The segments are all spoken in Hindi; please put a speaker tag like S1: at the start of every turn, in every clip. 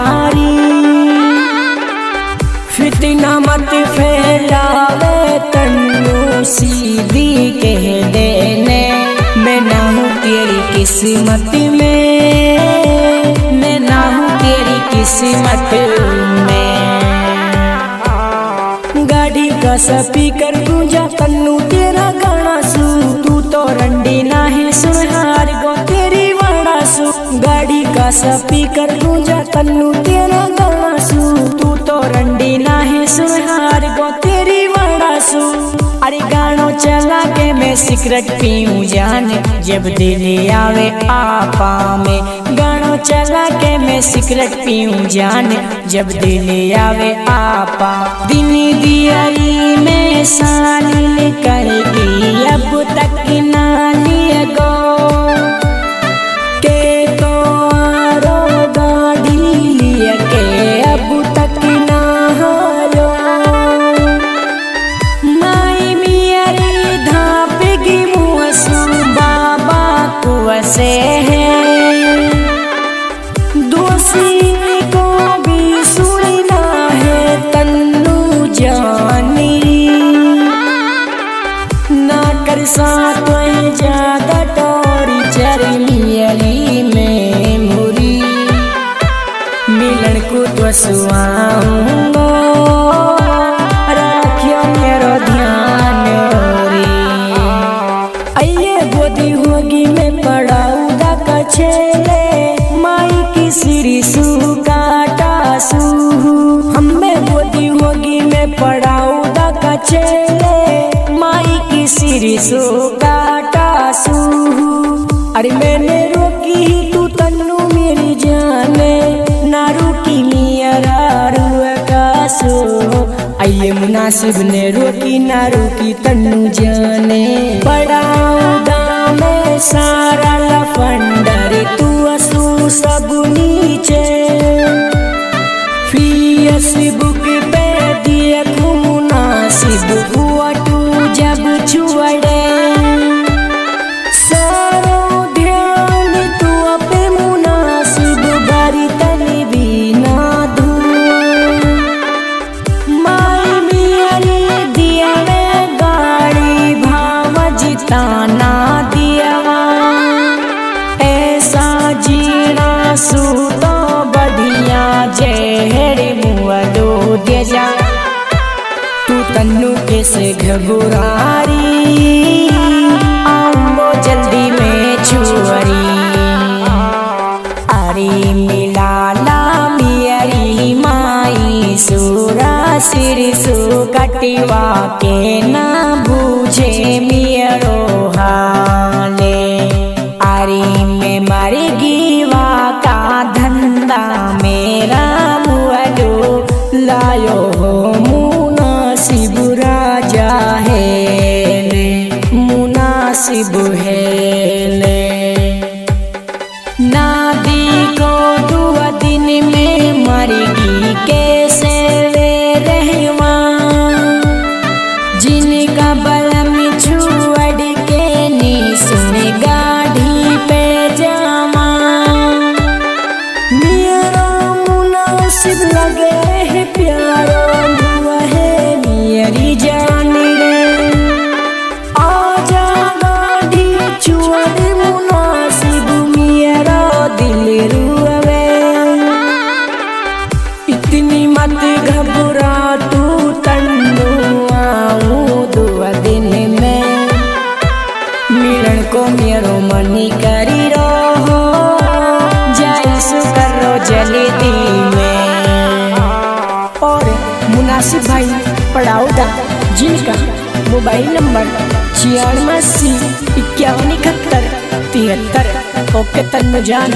S1: घबरारी। फितना मत फैलावे तन्नू सीधी कह देने, मैं ना हूँ तेरी किस्मत में, मैं ना हूँ तेरी किस्मत में। गाड़ी का स्पीकर गूंजा तन्नू तेरा गाना सू, तू तो रंडी ना है सुनहार गो तेरी वाड़ा सू। गाड़ी का स्पीकर गूंजा तन्नू तेरा गाना सू, तू तो रंडी ना है सुनहार गो तेरी वाड़ा सू। अरे गानो चला के मैं सिगरेट पीऊं जान, जब दिल आवे आपा में। गानो चला के मैं सिगरेट पीऊं जान, जब दिल आवे आपा। दिन दियाई में साली निकल गई, अब तक ना लिया गो के तो आरो गाड़ी लिया के, अब तक ना हारो। माई मियारी धापेगी मुँसू बाबा कुआसे है, दोषी को भी सुनना है तन्नू जानी। ना कर साथ ज्यादा टोरी चरमियली में मुरी, मिलन को तो सुआऊंगो रखियो मेरो ध्यान रे। आइए गोदी होगी मैं पढ़ाऊंगा कछेले, माई की सिरी सू काटा सू। हमें गोदी होगी मैं पढ़ाऊंगा कछेले, माई की सिरी सू काटा सू। अरे मैंने रोकी तू तन्नू मेरी जाने, ना रुकी मेरा रुआ का सो। आइए मुनासिब ने रोकी ना रुकी तन्नू जाने, पढ़ाऊंगा मैं सारा लफंडर तू असू सब नीचे। फेसबुक पे देखूं मुनासिब हुआ तू जब छुड़े, सारो ध्यान तू पे मुनासिब बारी तनी भी ना धू। माई मियारी दिया वे गाड़ी भाव जिताना दिया, ऐसा जीना सू तो बढ़िया जहर मुआ दो दे जा। तू तन्नू कैसे घबरारी, आऊंगो जल्दी में छुअरी। अरे मिलाला मियारी माई सूरा सिर सू कटिवा के ना बूझे मियरो हाले। अरे मैं मर गीवा का धंधा मेरा मुअलो लायो हो मुनासिब राजा है ले, मुनासिब है ले। नादी को 2 दिन में मरगी कैसे वे रहवा, जिनका बलम छुअड़ के नी सुन गाढ़ी पे जावा। मेरा मुनासिब लगे है प्यारो हुआ है मेरी जान रे, आजा गाढ़ी छुअड़ मुनासिब मेरा दिल रुआवे। इतनी मत घबरा तू तन्नू, आऊं 2 दिन में, मिलन को मेरो मनी करी रहो, जाइसु करो जल्दी में। और मुनासिब भाई पढ़ाऊदा जिनका मोबाइल नंबर 96 51 71 73। ओके तन्नू जान।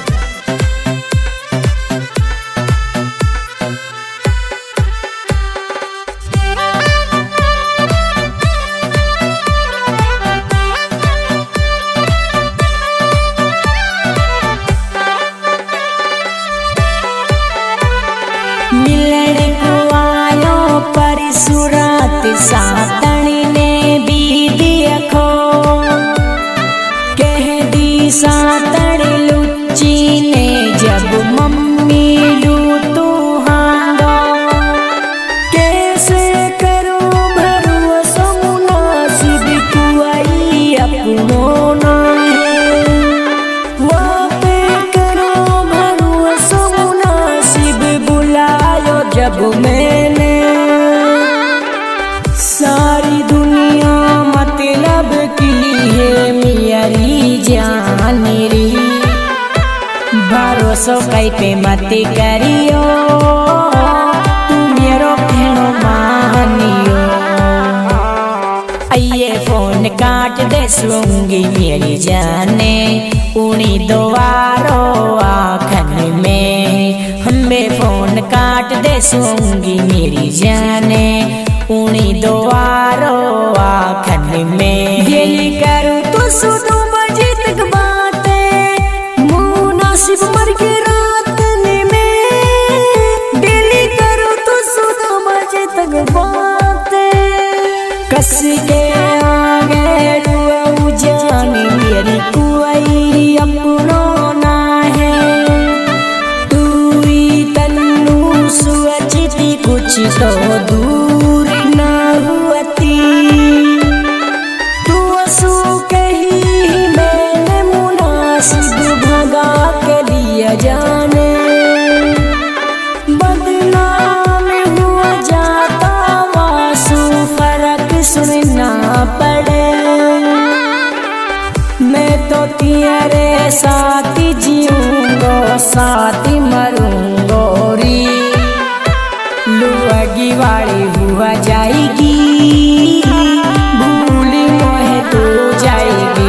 S1: सातणी ने भी देखो कह दी सातणी लुच्ची ने जब मम्मी जब मैंने सारी दुनिया मतलब की है मेरी जान रे, भरोसा कई पे मत करियो, तू मेरो भेणो मानियो। आइए फोन काट दे सूंगी मेरी जाने, उनी दोबारो आखन में हमें फोन काट दे सूंगी मेरी जाने, उनी दोबारो आखन में। दिल करूँ तो सुनो बजे तक बातें, मुनासिब मर के रात में, दिल करूँ तो सुनो बजे तक बातें, कस के आगे रुआ जानी मेरी कोई अपनो ना है, तू ही तन्नू सोचती कुछ तो दूर ना हुआती, तू असू कही मैंने मुनासिब भगा के लिया जाने, बदनाम हुआ जाता वासु फर्क सुनना पड़े, मैं तो तेरे साथ जीऊंगा साथ मरूंगा री, लुआगी वाली हुआ जाएगी, भूली मोहे तो जाएगी।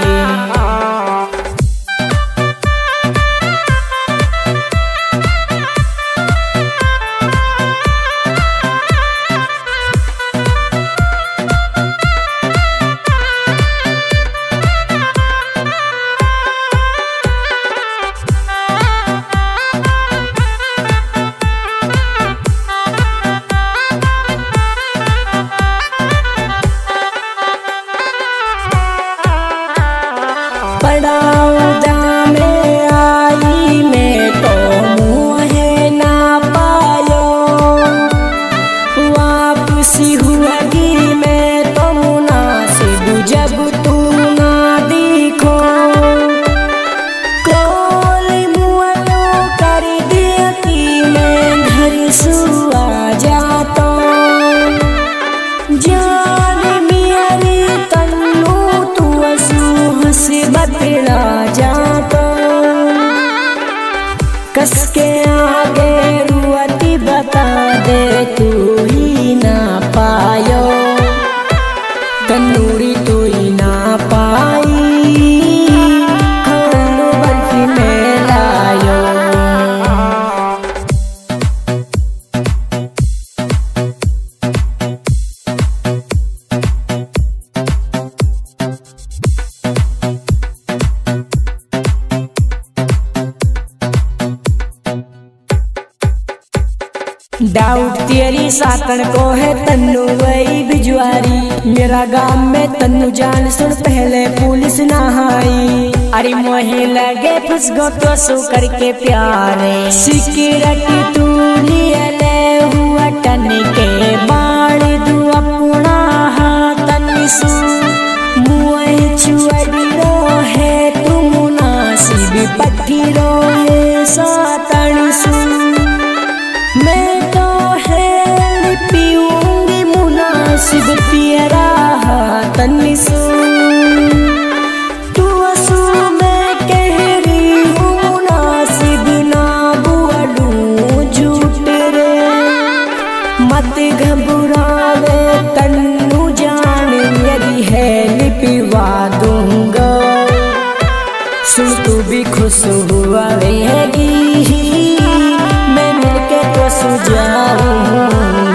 S1: पड़ाउदा में आई मैं तो मुँहे ना पायो, वापसी हुआगी मैं तो मुनासिब जब तू ना देखो, कॉल मुआलो कर दिया कि मैं घर सुआ जाता, जान मेरी तन्नू तू असू हंस बतला जाता, कस के आगे रुआती बता दे तू ही ना पायो, तन्नूरी तू ही ना पाई, खानो बर्फी में लायो। डाउट तेरी सातन को है तन्नू वही भिजवारी, मेरा गांव में तन्नू जान सुन पहले पुलिस ना आई, अरे मोहे लगे फंस गो तो सो करके प्यारे, सिक्योरिटी तू लिए ले हुआ टन के बाण दू अपना हाथन सु, मुँह छुअड़ी रो है तू मुनासिब पट्टी रो है सातन सु, मैं तो है पीऊंगी मुनासिब तेरा हाथन सु, तू असू मैं कह रही हूँ मुनासिब ना बुआलू झूठ रे, मत घबरावे तन्नू जान मेरी है लिपिवा दूंगा, सुन तू भी खुश हुआ रहेगी, मैं मिलके तो सुझाऊं,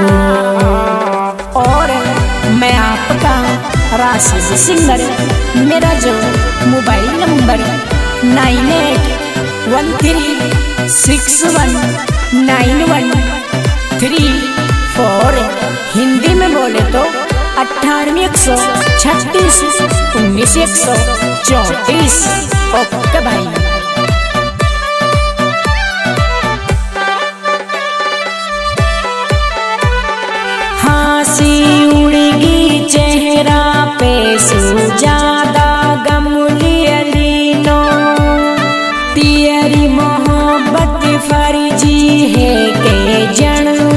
S1: और मैं आपका राशिद सिंगर, मेरा जो मोबाइल नंबर 9816191334, हिंदी में बोले तो 9816361934। ओके भाई। हाँसी उड़गी चेहरा पे सुजादा गम लियलीनो, तेरी मोहब्बत फर्जी है के जन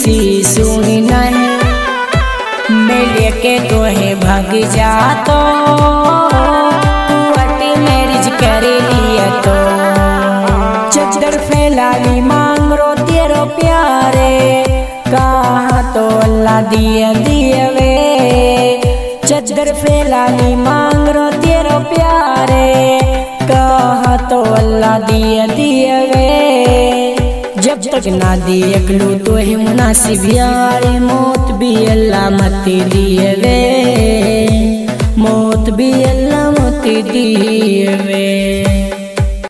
S1: सी सुनी नहीं, मैं लेके तोहे भाग जातो, कुआटी मैरिज करे लिए तो। चद्दर फैलाली मांग रो तेरो प्यारे, कहा तो अल्लाह दिए दिए वे। चद्दर फैलाली मांग रो तेरो प्यारे, कहा तो अल्लाह दिए दिए वे। जब तक ना देख लू तो ही मुनासिब यारी, मौत भी अल्लाह मत दिए वे, मौत भी अल्लाह मत दिए वे।